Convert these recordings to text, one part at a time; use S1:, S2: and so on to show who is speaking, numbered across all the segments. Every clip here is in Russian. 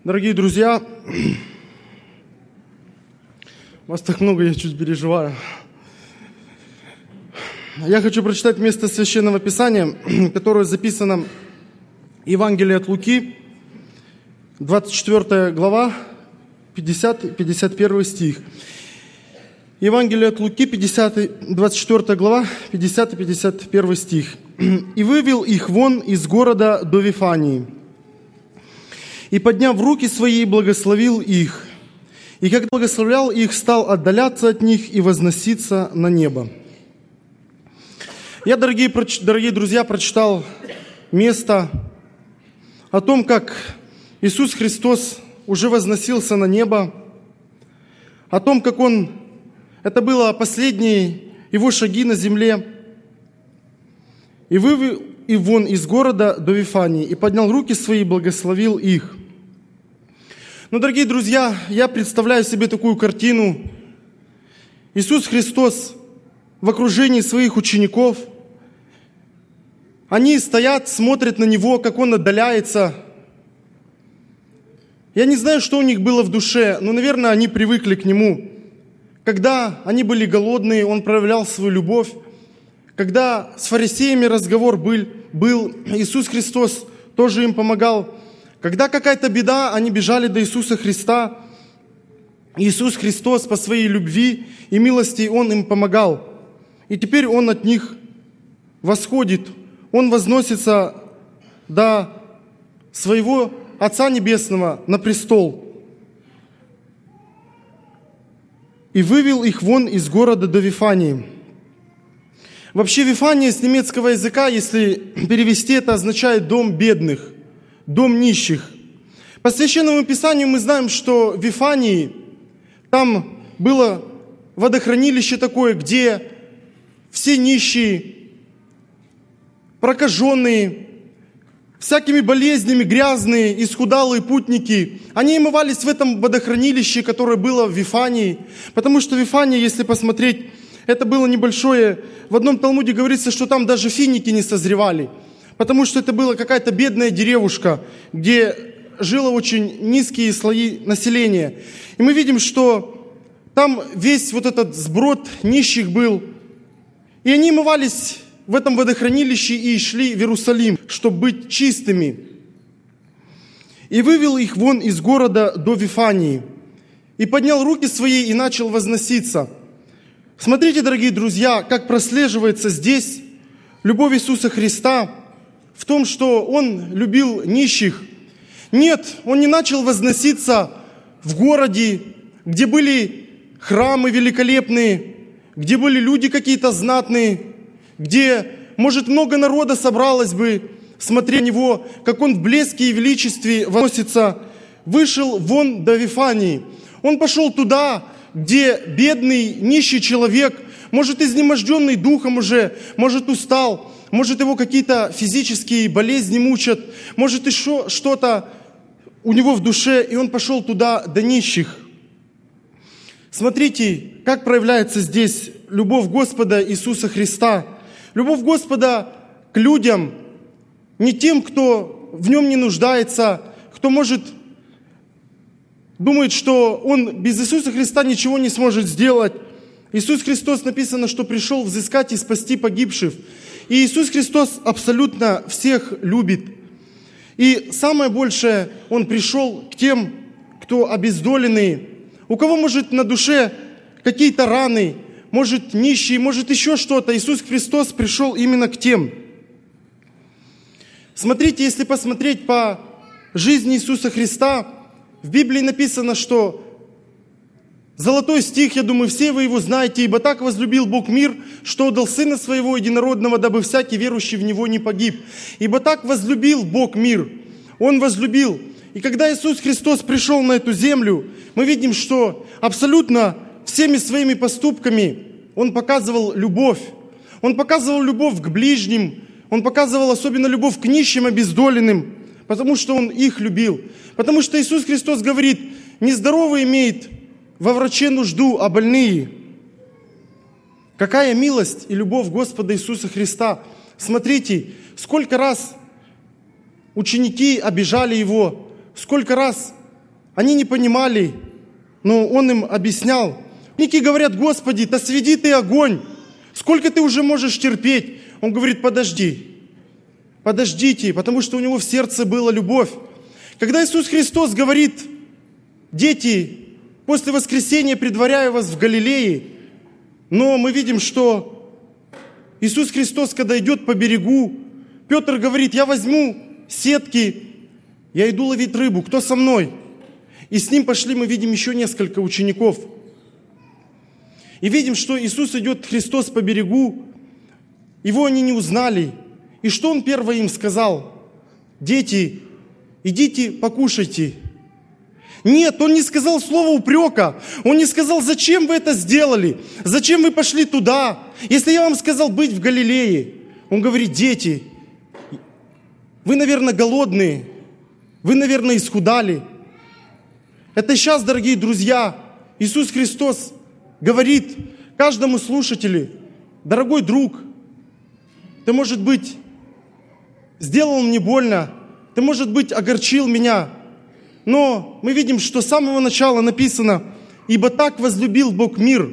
S1: Дорогие друзья, вас так много, я чуть переживаю. Я хочу прочитать место Священного Писания, которое записано в Евангелии от Луки, 24 глава, 50-51 стих. Евангелие от Луки, 24 глава, 50-51 стих. «И вывел их вон из города до Вифании, и, подняв руки свои, благословил их. И как благословлял их, стал отдаляться от них и возноситься на небо». Я, дорогие друзья, прочитал место о том, как Иисус Христос уже возносился на небо, о том, как это было последние Его шаги на земле, и вывел их вон из города до Вифании, и поднял руки свои, и благословил их. Но, дорогие друзья, я представляю себе такую картину. Иисус Христос в окружении своих учеников, они стоят, смотрят на Него, как Он отдаляется. Я не знаю, что у них было в душе, но, наверное, они привыкли к Нему. Когда они были голодные, Он проявлял свою любовь. Когда с фарисеями разговор был, Иисус Христос тоже им помогал. Когда какая-то беда, они бежали до Иисуса Христа. Иисус Христос по своей любви и милости, Он им помогал. И теперь Он от них восходит. Он возносится до своего Отца Небесного на престол. И вывел их вон из города до Вифании. Вообще Вифания с немецкого языка, если перевести, это означает дом бедных, дом нищих. По Священному Писанию мы знаем, что в Вифании там было водохранилище такое, где все нищие, прокаженные, всякими болезнями, грязные, исхудалые путники, они омывались в этом водохранилище, которое было в Вифании. Потому что Вифания, если посмотреть, это было небольшое. В одном Талмуде говорится, что там даже финики не созревали. Потому что это была какая-то бедная деревушка, где жило очень низкие слои населения. И мы видим, что там весь вот этот сброд нищих был. И они омывались в этом водохранилище и шли в Иерусалим, чтобы быть чистыми. И вывел их вон из города до Вифании, и поднял руки свои и начал возноситься. Смотрите, дорогие друзья, как прослеживается здесь любовь Иисуса Христа в том, что Он любил нищих. Нет, Он не начал возноситься в городе, где были храмы великолепные, где были люди какие-то знатные, где, может, много народа собралось бы, смотря на Него, как Он в блеске и величестве возносится, вышел вон до Вифании. Он пошел туда, где бедный, нищий человек, может, изнеможденный духом уже, может, устал, может, его какие-то физические болезни мучат, может, еще что-то у него в душе, и он пошел туда до нищих. Смотрите, как проявляется здесь любовь Господа Иисуса Христа. Любовь Господа к людям, не тем, кто в Нем не нуждается, кто думает, что он без Иисуса Христа ничего не сможет сделать. Иисус Христос, написано, что пришел взыскать и спасти погибших. И Иисус Христос абсолютно всех любит. И самое большее, Он пришел к тем, кто обездоленный, у кого, может, на душе какие-то раны, может, нищие, может, еще что-то. Иисус Христос пришел именно к тем. Смотрите, если посмотреть по жизни Иисуса Христа, в Библии написано, что золотой стих, я думаю, все вы его знаете, «Ибо так возлюбил Бог мир, что отдал Сына Своего Единородного, дабы всякий верующий в Него не погиб». Ибо так возлюбил Бог мир. Он возлюбил. И когда Иисус Христос пришел на эту землю, мы видим, что абсолютно всеми своими поступками Он показывал любовь. Он показывал любовь к ближним. Он показывал особенно любовь к нищим, обездоленным, потому что Он их любил. Потому что Иисус Христос говорит, нездоровый имеет во враче нужду, а больные. Какая милость и любовь Господа Иисуса Христа. Смотрите, сколько раз ученики обижали Его, сколько раз Они не понимали, но Он им объяснял. Ученики говорят: Господи, да сведи Ты огонь. Сколько Ты уже можешь терпеть? Он говорит: подождите, потому что у Него в сердце была любовь. Когда Иисус Христос говорит: дети, после воскресения предваряю вас в Галилее, но мы видим, что Иисус Христос, когда идет по берегу, Петр говорит: я возьму сетки, я иду ловить рыбу, кто со мной? И с ним пошли, мы видим, еще несколько учеников. И видим, что Иисус идет, Христос, по берегу, Его они не узнали. И что Он первое им сказал? Дети, идите покушайте. Нет, Он не сказал слова упрека. Он не сказал: зачем вы это сделали? Зачем вы пошли туда? Если я вам сказал быть в Галилее. Он говорит: дети, вы, наверное, голодные. Вы, наверное, исхудали. Это сейчас, дорогие друзья, Иисус Христос говорит каждому слушателю: дорогой друг, ты, может быть, сделал мне больно, ты, может быть, огорчил меня, но мы видим, что с самого начала написано: «Ибо так возлюбил Бог мир».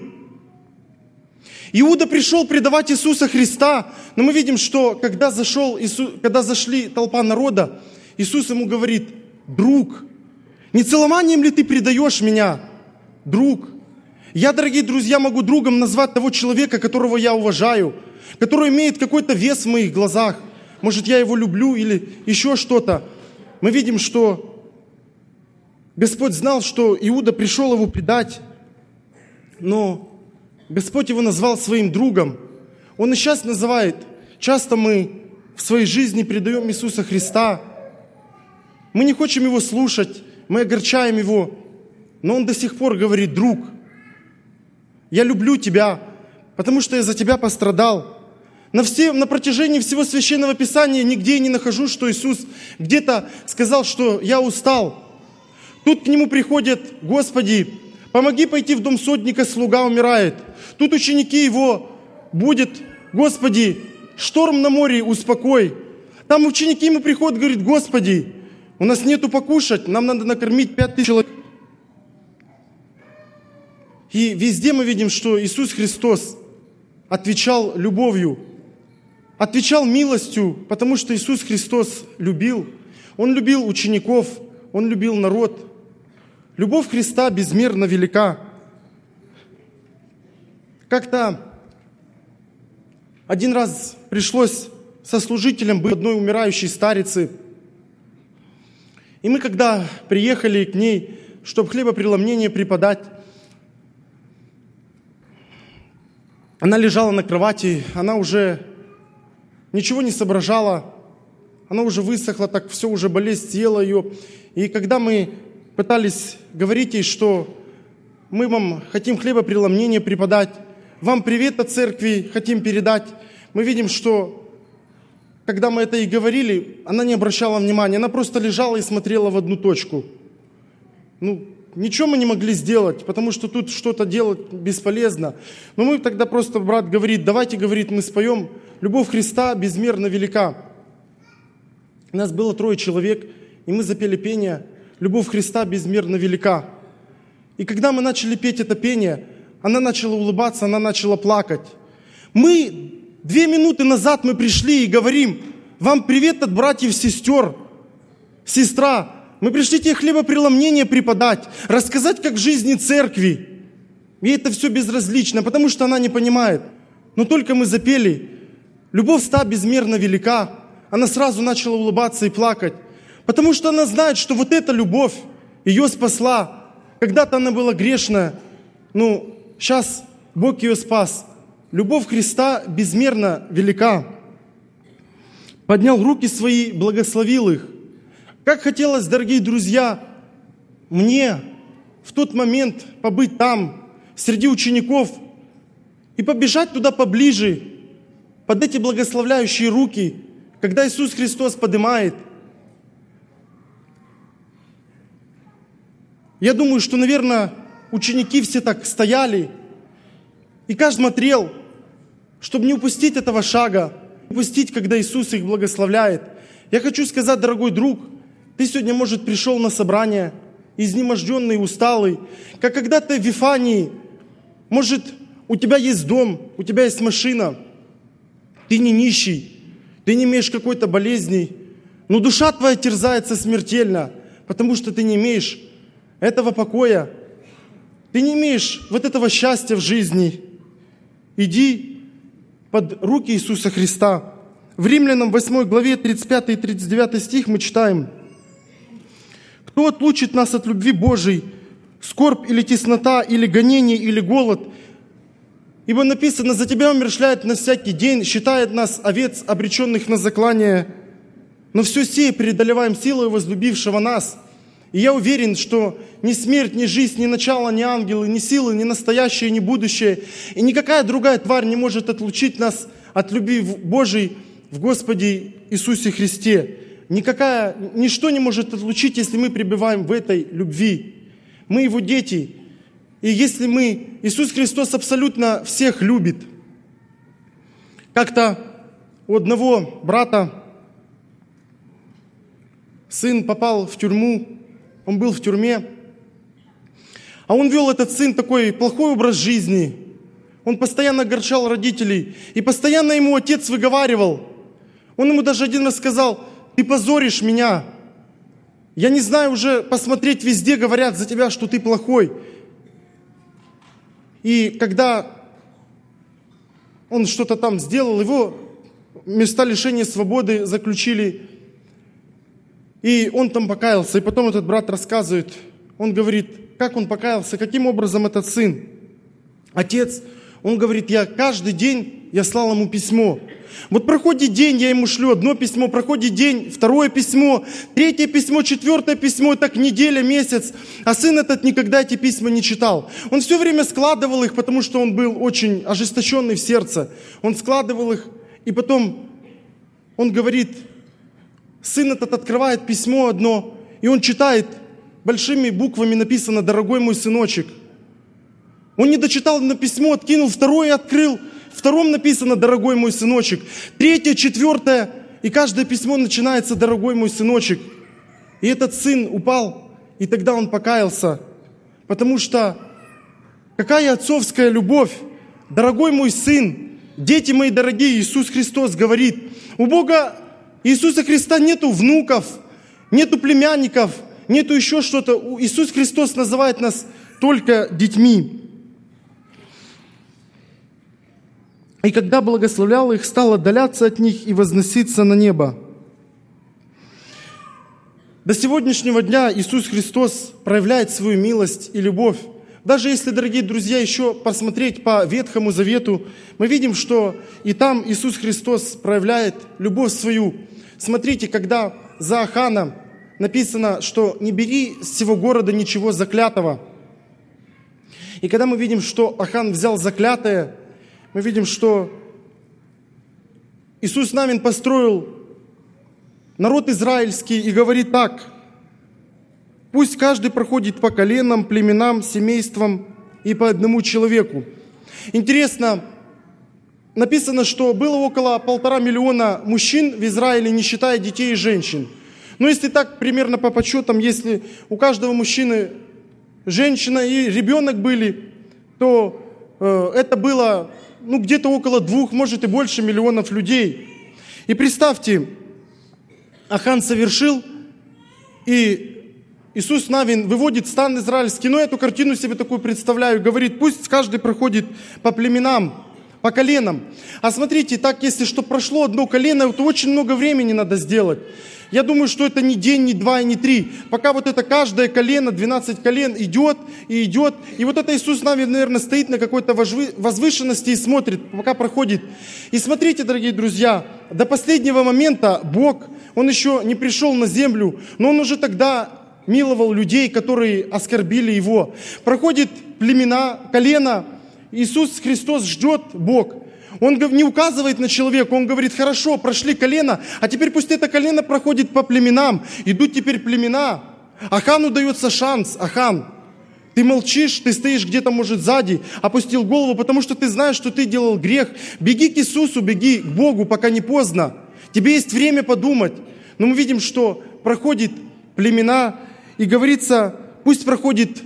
S1: Иуда пришел предавать Иисуса Христа, но мы видим, что когда зашли толпа народа, Иисус ему говорит: друг, не целованием ли ты предаешь меня, друг? Я, дорогие друзья, могу другом назвать того человека, которого я уважаю, который имеет какой-то вес в моих глазах. Может, я его люблю или еще что-то. Мы видим, что Господь знал, что Иуда пришел его предать, но Господь его назвал своим другом. Он и сейчас называет. Часто мы в своей жизни предаем Иисуса Христа. Мы не хотим Его слушать, мы огорчаем Его, но Он до сих пор говорит: друг, я люблю тебя, потому что я за тебя пострадал. На протяжении всего Священного Писания нигде я не нахожу, что Иисус где-то сказал, что я устал. Тут к Нему приходят: Господи, помоги пойти в дом сотника, слуга умирает. Тут ученики Его будут: Господи, шторм на море, успокой. Там ученики Ему приходят, говорят: Господи, у нас нету покушать, нам надо накормить 5000 человек. И везде мы видим, что Иисус Христос отвечал любовью, отвечал милостью, потому что Иисус Христос любил. Он любил учеников, Он любил народ. Любовь Христа безмерно велика. Как-то один раз пришлось со служителем быть одной умирающей старицы. И мы, когда приехали к ней, чтобы хлебопреломление преподать, она лежала на кровати, она уже ничего не соображала, она уже высохла, так все, уже болезнь съела ее. И когда мы пытались говорить ей, что мы вам хотим хлебопреломление преподать, вам привет от церкви хотим передать, мы видим, что когда мы это ей говорили, она не обращала внимания, она просто лежала и смотрела в одну точку. Ничего мы не могли сделать, потому что тут что-то делать бесполезно. Но мы тогда просто, брат говорит: давайте, говорит, мы споем «Любовь Христа безмерно велика». У нас было 3 человек, и мы запели пение «Любовь Христа безмерно велика». И когда мы начали петь это пение, она начала улыбаться, она начала плакать. 2 минуты назад мы пришли и говорим: вам привет от братьев, сестер. Сестра, мы пришли тебе хлебопреломление преподать, рассказать, как в жизни церкви. Ей это все безразлично, потому что она не понимает. Но только мы запели «Любовь Христа безмерно велика», она сразу начала улыбаться и плакать, потому что она знает, что вот эта любовь ее спасла. Когда-то она была грешная, сейчас Бог ее спас. Любовь Христа безмерно велика. Поднял руки свои, благословил их. Как хотелось, дорогие друзья, мне в тот момент побыть там, среди учеников, и побежать туда поближе, под эти благословляющие руки, когда Иисус Христос поднимает. Я думаю, что, наверное, ученики все так стояли, и каждый смотрел, чтобы не упустить этого шага, не упустить, когда Иисус их благословляет. Я хочу сказать, дорогой друг, ты сегодня, может, пришел на собрание, изнеможденный, усталый. Как когда ты в Вифании, может, у тебя есть дом, у тебя есть машина, ты не нищий, ты не имеешь какой-то болезни, но душа твоя терзается смертельно, потому что ты не имеешь этого покоя, ты не имеешь вот этого счастья в жизни. Иди под руки Иисуса Христа. В Римлянам 8 главе 35 и 39 стих мы читаем: «Кто отлучит нас от любви Божией? Скорбь или теснота, или гонение, или голод? Ибо написано: за тебя умерщвляет нас всякий день, считает нас овец, обреченных на заклание. Но все сие преодолеваем силой возлюбившего нас». И я уверен, что ни смерть, ни жизнь, ни начало, ни ангелы, ни силы, ни настоящее, ни будущее, и никакая другая тварь не может отлучить нас от любви Божией в Господе Иисусе Христе. Ничто не может отлучить, если мы пребываем в этой любви. Мы Его дети. И если Иисус Христос абсолютно всех любит. Как-то у одного брата сын попал в тюрьму, он был в тюрьме, а он вел, этот сын, такой плохой образ жизни. Он постоянно огорчал родителей, и постоянно ему отец выговаривал. Он ему даже один раз сказал: «Ты позоришь меня. Я не знаю, уже посмотреть везде говорят за тебя, что ты плохой». И когда он что-то там сделал, его в места лишения свободы заключили, и он там покаялся. И потом этот брат рассказывает, он говорит, как он покаялся, каким образом этот сын. Отец, он говорит: каждый день я слал ему письмо. Вот проходит день, я ему шлю одно письмо, проходит день, второе письмо, третье письмо, четвертое письмо, и так неделя, месяц. А сын этот никогда эти письма не читал. Он все время складывал их, потому что он был очень ожесточенный в сердце. Он складывал их, и потом он говорит, сын этот открывает письмо одно, и он читает, большими буквами написано: «Дорогой мой сыночек». Он не дочитал на письмо, откинул второе, открыл. В втором написано: «Дорогой мой сыночек». Третье, четвертое, и каждое письмо начинается: «Дорогой мой сыночек». И этот сын упал, и тогда он покаялся. Потому что какая отцовская любовь! Дорогой мой сын, дети мои дорогие, Иисус Христос говорит, у Бога Иисуса Христа нету внуков, нету племянников, нету еще что-то. Иисус Христос называет нас только детьми. И когда благословлял их, стал отдаляться от них и возноситься на небо. До сегодняшнего дня Иисус Христос проявляет свою милость и любовь. Даже если, дорогие друзья, еще посмотреть по Ветхому Завету, мы видим, что и там Иисус Христос проявляет любовь свою. Смотрите, когда за Ахана написано, что «не бери с всего города ничего заклятого». И когда мы видим, что Ахан взял заклятое, мы видим, что Иисус Навин построил народ израильский и говорит так: «Пусть каждый проходит по коленам, племенам, семействам и по одному человеку». Интересно, написано, что было около 1,5 миллиона мужчин в Израиле, не считая детей и женщин. Но если так, примерно по подсчетам, если у каждого мужчины женщина и ребенок были, то это было где-то около 2, может и больше миллионов людей. И представьте, Ахан совершил, и Иисус Навин выводит стан израильский. Но эту картину себе такую представляю. Говорит, пусть каждый проходит по племенам, по коленам. А смотрите, так если что прошло одно колено, то очень много времени надо сделать. Я думаю, что это не день, не 2 и не 3. Пока вот это каждое колено, 12 колен идет и идет. И вот это Иисус Навин, наверное, стоит на какой-то возвышенности и смотрит, пока проходит. И смотрите, дорогие друзья, до последнего момента Бог, Он еще не пришел на землю, но Он уже тогда миловал людей, которые оскорбили Его. Проходит племена, колено, Иисус Христос ждет Бог. Он не указывает на человека, Он говорит, хорошо, прошли колено, а теперь пусть это колено проходит по племенам. Идут теперь племена. Ахану дается шанс. Ахан, ты молчишь, ты стоишь где-то, может, сзади, опустил голову, потому что ты знаешь, что ты делал грех. Беги к Иисусу, беги к Богу, пока не поздно. Тебе есть время подумать. Но мы видим, что проходит племена, и говорится, пусть проходит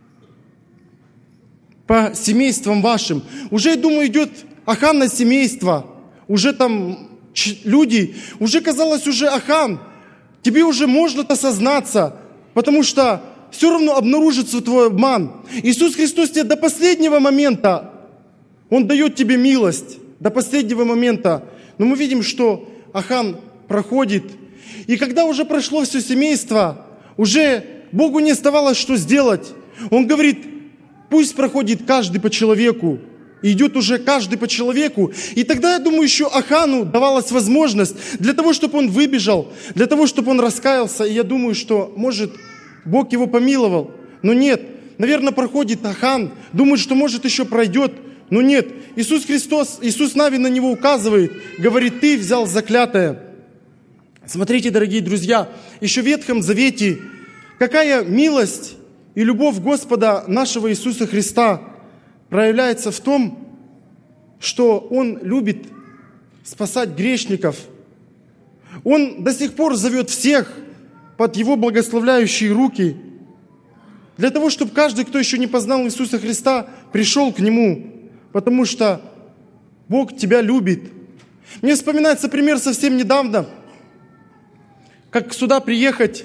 S1: по семействам вашим. Уже, я думаю, идет Ахан на семейство. Уже там люди, уже казалось, уже Ахан, тебе уже можно-то сознаться, потому что все равно обнаружится твой обман. Иисус Христос тебе до последнего момента, Он дает тебе милость, до последнего момента. Но мы видим, что Ахан проходит. И когда уже прошло все семейство, уже Богу не оставалось что сделать. Он говорит, пусть проходит каждый по человеку. И идет уже каждый по человеку. И тогда, я думаю, еще Ахану давалась возможность для того, чтобы он выбежал, для того, чтобы он раскаялся. И я думаю, что, может, Бог его помиловал. Но нет. Наверное, проходит Ахан, думает, что, может, еще пройдет. Но нет. Иисус Христос, Иисус Навин на него указывает, говорит, ты взял заклятое. Смотрите, дорогие друзья, еще в Ветхом Завете, какая милость и любовь Господа нашего Иисуса Христа проявляется в том, что Он любит спасать грешников. Он до сих пор зовет всех под Его благословляющие руки, для того, чтобы каждый, кто еще не познал Иисуса Христа, пришел к Нему, потому что Бог тебя любит. Мне вспоминается пример совсем недавно, как сюда приехать.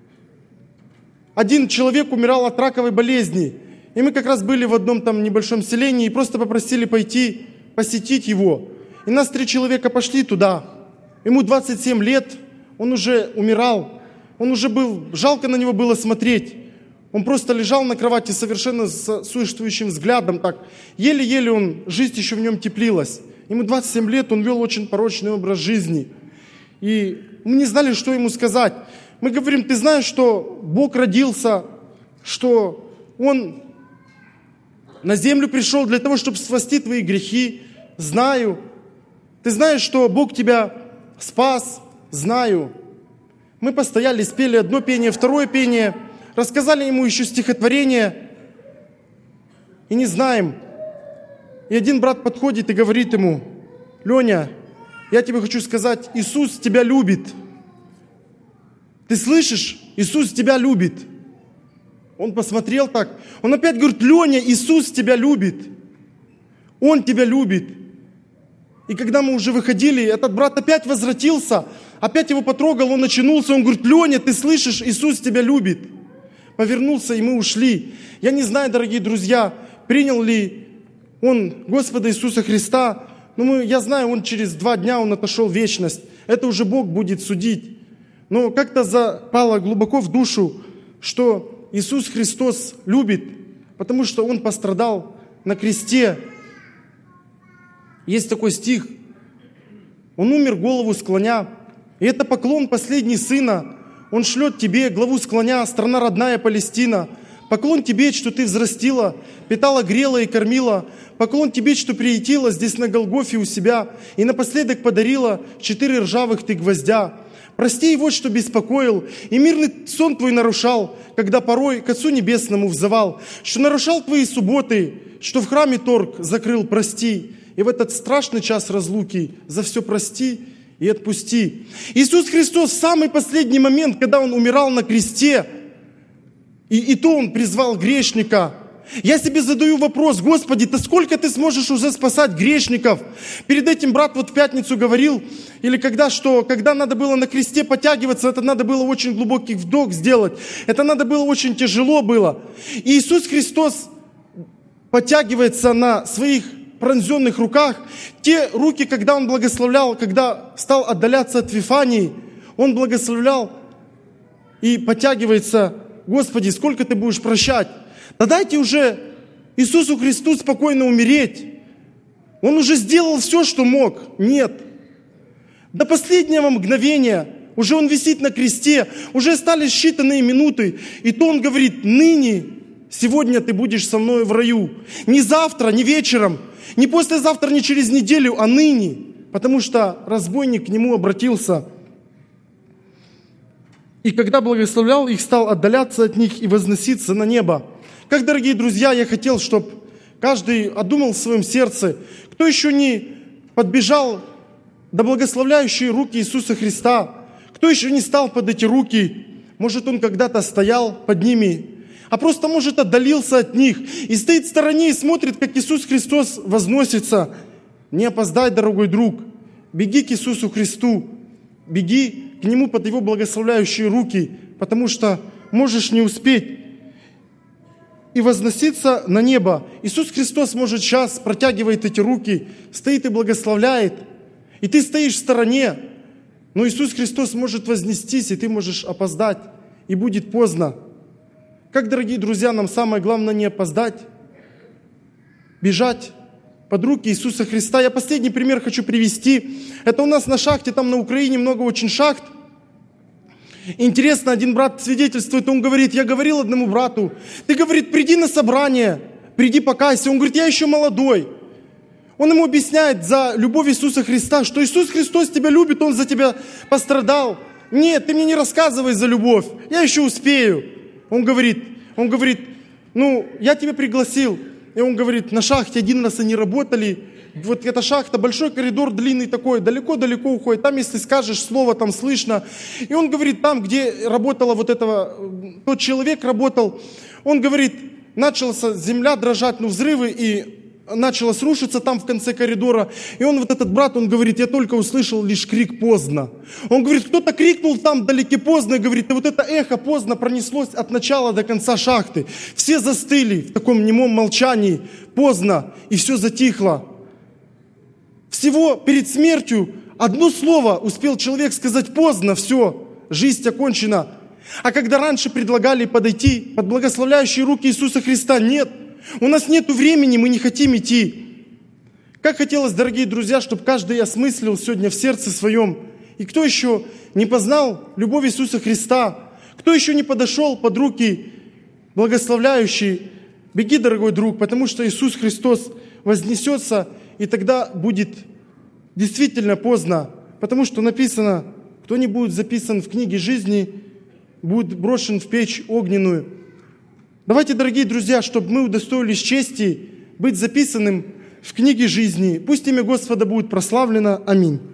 S1: Один человек умирал от раковой болезни. И мы как раз были в одном там небольшом селении и просто попросили пойти посетить его. И нас 3 человека пошли туда. Ему 27 лет, он уже умирал. Он уже был, жалко на него было смотреть. Он просто лежал на кровати совершенно с существующим взглядом. Так. Еле-еле жизнь еще в нем теплилась. Ему 27 лет, он вел очень порочный образ жизни. И мы не знали, что ему сказать. Мы говорим, ты знаешь, что Бог родился, что Он на землю пришел для того, чтобы спасти твои грехи. Знаю. Ты знаешь, что Бог тебя спас? Знаю. Мы постояли, спели одно пение, второе пение, рассказали ему еще стихотворение. И не знаем. И один брат подходит и говорит ему, Леня, я тебе хочу сказать, Иисус тебя любит. Ты слышишь? Иисус тебя любит. Он посмотрел так. Он опять говорит, Леня, Иисус тебя любит. Он тебя любит. И когда мы уже выходили, этот брат опять возвратился, опять его потрогал, он очнулся, он говорит, Леня, ты слышишь, Иисус тебя любит. Повернулся, и мы ушли. Я не знаю, дорогие друзья, принял ли он Господа Иисуса Христа, но я знаю, он через 2 дня он отошел в вечность. Это уже Бог будет судить. Но как-то запало глубоко в душу, что Иисус Христос любит, потому что Он пострадал на кресте. Есть такой стих. Он умер, голову склоня. И это поклон последний Сына. Он шлет тебе, главу склоня, страна родная Палестина. Поклон тебе, что ты взрастила, питала, грела и кормила. Поклон тебе, что приютила здесь на Голгофе у себя. И напоследок подарила 4 ржавых ты гвоздя. Прости его, что беспокоил, и мирный сон твой нарушал, когда порой к Отцу Небесному взывал, что нарушал твои субботы, что в храме торг закрыл, прости. И в этот страшный час разлуки за все прости и отпусти. Иисус Христос в самый последний момент, когда Он умирал на кресте, и то Он призвал грешника. Я себе задаю вопрос, Господи, ты сколько ты сможешь уже спасать грешников? Перед этим брат в пятницу говорил, или когда надо было на кресте подтягиваться, это надо было очень глубокий вдох сделать, это надо было очень тяжело было. И Иисус Христос подтягивается на своих пронзенных руках. Те руки, когда Он благословлял, когда стал отдаляться от Вифании, Он благословлял и подтягивается, Господи, сколько ты будешь прощать? Да дайте уже Иисусу Христу спокойно умереть. Он уже сделал все, что мог. Нет. До последнего мгновения уже Он висит на кресте, уже остались считанные минуты. И то Он говорит, ныне, сегодня ты будешь со мной в раю. Не завтра, не вечером, не послезавтра, не через неделю, а ныне. Потому что разбойник к Нему обратился. И когда благословлял их, стал отдаляться от них и возноситься на небо. Как, дорогие друзья, я хотел, чтобы каждый одумал в своем сердце, кто еще не подбежал до благословляющей руки Иисуса Христа, кто еще не стал под эти руки, может, он когда-то стоял под ними, а просто, может, отдалился от них и стоит в стороне и смотрит, как Иисус Христос возносится. Не опоздай, дорогой друг. Беги к Иисусу Христу. Беги к Нему под Его благословляющие руки, потому что можешь не успеть и возноситься на небо. Иисус Христос, может, сейчас протягивает эти руки, стоит и благословляет, и ты стоишь в стороне, но Иисус Христос может вознестись, и ты можешь опоздать, и будет поздно. Как, дорогие друзья, нам самое главное не опоздать, бежать под руки Иисуса Христа. Я последний пример хочу привести. Это у нас на шахте, там на Украине много очень шахт. Интересно, один брат свидетельствует, он говорит, я говорил одному брату, ты, говорит, приди на собрание, приди покайся. Он говорит, я еще молодой. Он ему объясняет за любовь Иисуса Христа, что Иисус Христос тебя любит, Он за тебя пострадал. Нет, ты мне не рассказывай за любовь, я еще успею. Он говорит, я тебя пригласил. И он говорит, на шахте один раз они работали, вот эта шахта, большой коридор длинный такой, далеко-далеко уходит, там, если скажешь слово, там слышно. И он говорит, там, где работала тот человек работал, он говорит, началась земля дрожать, взрывы, и начало рушиться там в конце коридора. И этот брат, он говорит, я только услышал лишь крик поздно. Он говорит, кто-то крикнул там вдалеке поздно, и говорит, и это эхо поздно пронеслось от начала до конца шахты. Все застыли в таком немом молчании, поздно, и все затихло. Всего перед смертью одно слово успел человек сказать поздно, все, жизнь окончена. А когда раньше предлагали подойти под благословляющие руки Иисуса Христа, нет, у нас нет времени, мы не хотим идти. Как хотелось, дорогие друзья, чтобы каждый осмыслил сегодня в сердце своем. И кто еще не познал любовь Иисуса Христа, кто еще не подошел под руки благословляющие, беги, дорогой друг, потому что Иисус Христос вознесется, и тогда будет действительно поздно, потому что написано, кто не будет записан в книге жизни, будет брошен в печь огненную. Давайте, дорогие друзья, чтобы мы удостоились чести быть записанным в книге жизни. Пусть имя Господа будет прославлено. Аминь.